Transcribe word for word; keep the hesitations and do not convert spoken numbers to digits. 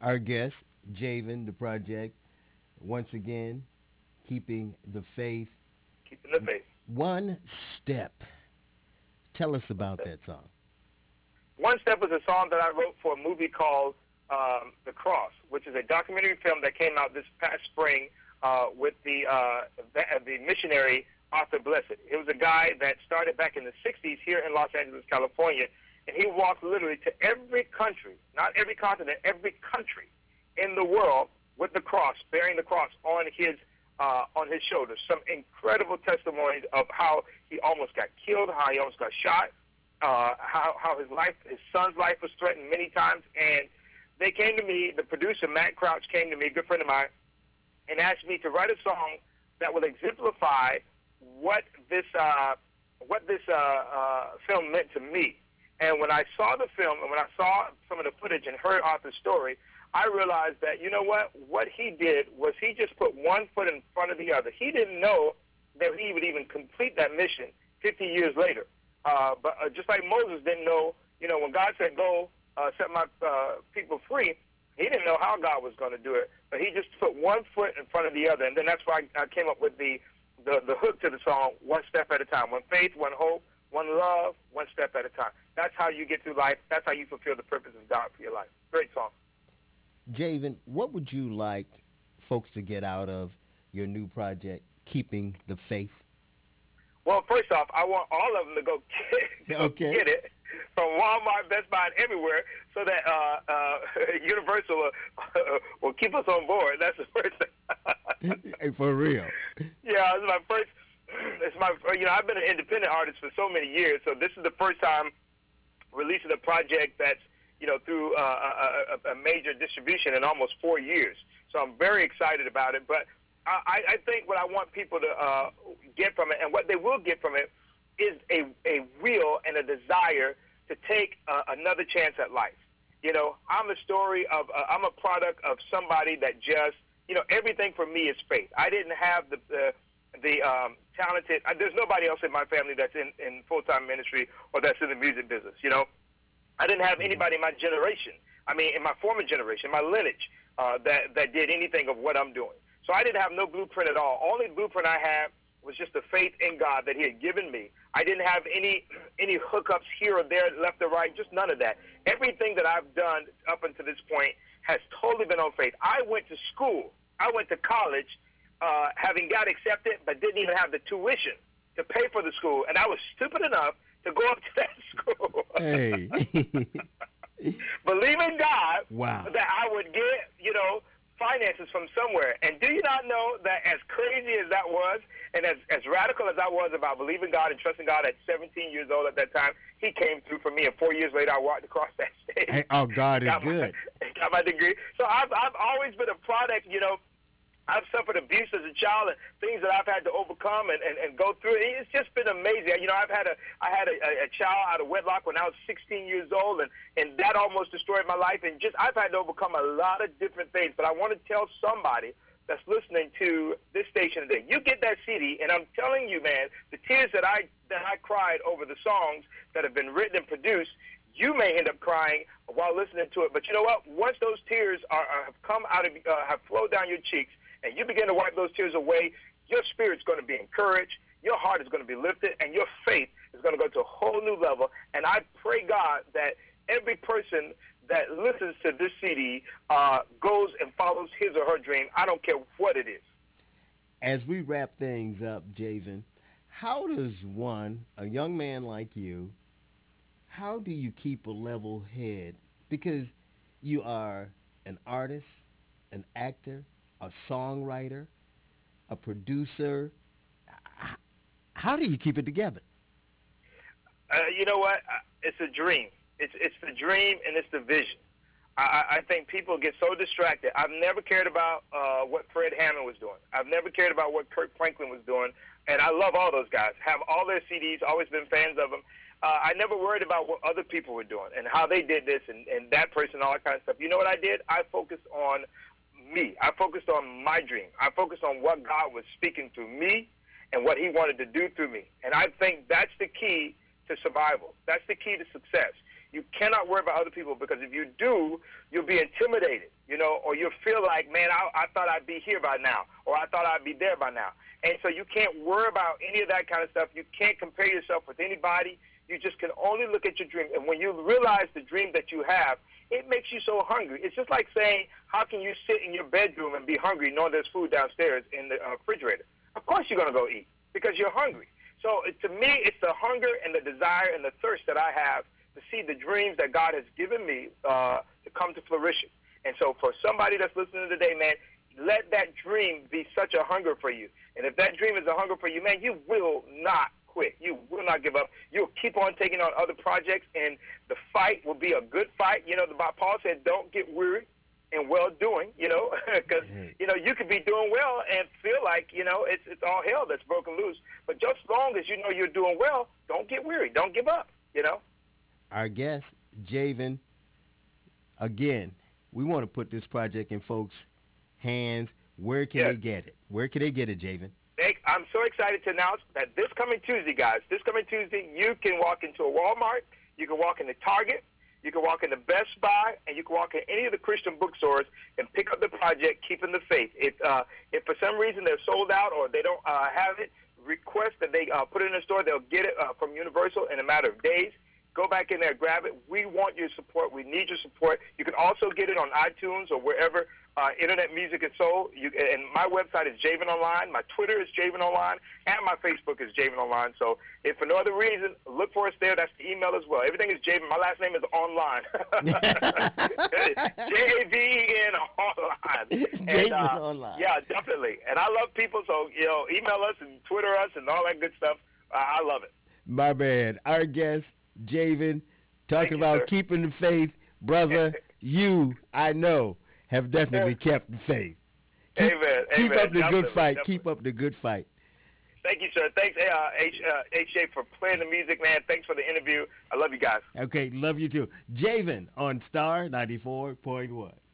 Our guest, Javen, the project, once again, keeping the faith Keeping the faith. one step. Tell us about that song. One Step was a song that I wrote for a movie called um, The Cross, which is a documentary film that came out this past spring uh, with the, uh, the the missionary Arthur Blessed. It was a guy that started back in the sixties here in Los Angeles, California, and he walked literally to every country, not every continent, every country in the world with the cross, bearing the cross on his uh, on his shoulders. Some incredible testimonies of how he almost got killed, how he almost got shot, uh, how how his life, his son's life was threatened many times, and they came to me. The producer Matt Crouch came to me, a good friend of mine, and asked me to write a song that will exemplify what this uh, what this uh, uh, film meant to me. And when I saw the film and when I saw some of the footage and heard Arthur's story, I realized that, you know what? What he did was he just put one foot in front of the other. He didn't know that he would even complete that mission fifty years later. Uh, but uh, just like Moses didn't know, you know, when God said, go uh, set my uh, people free, he didn't know how God was going to do it. But he just put one foot in front of the other. And then that's why I, I came up with the, the, the hook to the song, One Step at a Time. One faith, one hope, one love, one step at a time. That's how you get through life. That's how you fulfill the purpose of God for your life. Great song. Javen, what would you like folks to get out of your new project, Keeping the Faith? Well, first off, I want all of them to go get, go Okay. get it from Walmart, Best Buy, and everywhere, so that uh, uh, Universal will, will keep us on board. That's the first thing. Hey, for real. Yeah, it's my first. It's my. You know, I've been an independent artist for so many years, so this is the first time releasing a project that's, you know, through uh, a, a major distribution in almost four years. So I'm very excited about it. But I, I think what I want people to uh, get from it, and what they will get from it, is a, a will and a desire to take uh, another chance at life. You know, I'm a story of, uh, I'm a product of somebody that just, you know, everything for me is faith. I didn't have the, the, the um, talented, uh, there's nobody else in my family that's in, in full-time ministry or that's in the music business, you know. I didn't have Mhm. anybody in my generation, I mean, in my former generation, my lineage, uh, that, that did anything of what I'm doing. So I didn't have no blueprint at all. Only blueprint I had was just the faith in God that he had given me. I didn't have any any hookups here or there, left or right, just none of that. Everything that I've done up until this point has totally been on faith. I went to school. I went to college uh, having got accepted, but didn't even have the tuition to pay for the school. And I was stupid enough to go up to that school. Hey. Believe in God Wow. that I would get, you know, finances from somewhere. And do you not know that as crazy as that was, and as, as radical as I was about believing God and trusting God at seventeen years old at that time, he came through for me. And four years later, I walked across that stage. Hey, oh, God is got my, good. got my degree. So I've, I've always been a product, you know, I've suffered abuse as a child and things that I've had to overcome and, and, and go through. It's just been amazing. You know, I've had a I had a, a child out of wedlock when I was sixteen years old, and, and that almost destroyed my life. And just I've had to overcome a lot of different things. But I want to tell somebody that's listening to this station today, you get that C D, and I'm telling you, man, the tears that I that I cried over the songs that have been written and produced, you may end up crying while listening to it. But you know what? Once those tears are, are have come out of uh, have flowed down your cheeks, and you begin to wipe those tears away, your spirit's going to be encouraged, your heart is going to be lifted, and your faith is going to go to a whole new level. And I pray, God, that every person that listens to this C D uh, goes and follows his or her dream. I don't care what it is. As we wrap things up, Javen, how does one, a young man like you, how do you keep a level head? Because you are an artist, an actor, a songwriter, a producer. H- How do you keep it together? Uh, you know what? Uh, It's a dream. It's it's the dream and it's the vision. I, I I think people get so distracted. I've never cared about uh, what Fred Hammond was doing. I've never cared about what Kirk Franklin was doing, and I love all those guys. Have all their C Ds. Always been fans of them. Uh, I never worried about what other people were doing and how they did this and, and that person, all that kind of stuff. You know what I did? I focused on me. I focused on my dream. I focused on what God was speaking through me and what he wanted to do through me. And I think that's the key to survival. That's the key to success. You cannot worry about other people because if you do, you'll be intimidated. you know, or you feel like, man, I, I thought I'd be here by now, or I thought I'd be there by now. And so you can't worry about any of that kind of stuff. You can't compare yourself with anybody. You just can only look at your dream. And when you realize the dream that you have, it makes you so hungry. It's just like saying, how can you sit in your bedroom and be hungry knowing there's food downstairs in the uh, refrigerator? Of course you're going to go eat because you're hungry. So it, to me, it's the hunger and the desire and the thirst that I have to see the dreams that God has given me uh, to come to fruition. And so for somebody that's listening today, man, let that dream be such a hunger for you. And if that dream is a hunger for you, man, you will not quit. You will not give up. You'll keep on taking on other projects, and the fight will be a good fight. You know, the Paul said, don't get weary in well-doing, you know, because, you know, you could be doing well and feel like, you know, it's, it's all hell that's broken loose. But just as long as you know you're doing well, don't get weary. Don't give up, you know. Our guest, Javen, again, we want to put this project in folks' hands. Where can yes. they get it? Where can they get it, Javen? I'm so excited to announce that this coming Tuesday, guys, this coming Tuesday, you can walk into a Walmart, you can walk into Target, you can walk into Best Buy, and you can walk in any of the Christian bookstores and pick up the project, Keeping the Faith. If, uh, if for some reason they're sold out or they don't uh, have it, request that they uh, put it in the store. They'll get it uh, from Universal in a matter of days. Go back in there, grab it. We want your support. We need your support. You can also get it on iTunes or wherever uh, internet music is sold. You, and my website is Javen Online. My Twitter is Javen Online. And my Facebook is Javen Online. So if for no other reason, look for us there. That's the email as well. Everything is Javen. My last name is Online. J A V E N Online. Javen uh, Online. Yeah, definitely. And I love people, so, you know, email us and Twitter us and all that good stuff. Uh, I love it. My man, our guest, Javen, talking you, about sir. keeping the faith. Brother, you, I know, have definitely kept the faith. Keep, Amen. keep Amen. up the Definitely, good fight. definitely. Keep up the good fight. Thank you, sir. Thanks, uh, H, uh, H A, for playing the music, man. Thanks for the interview. I love you guys. Okay, love you too. Javen on Star ninety-four point one.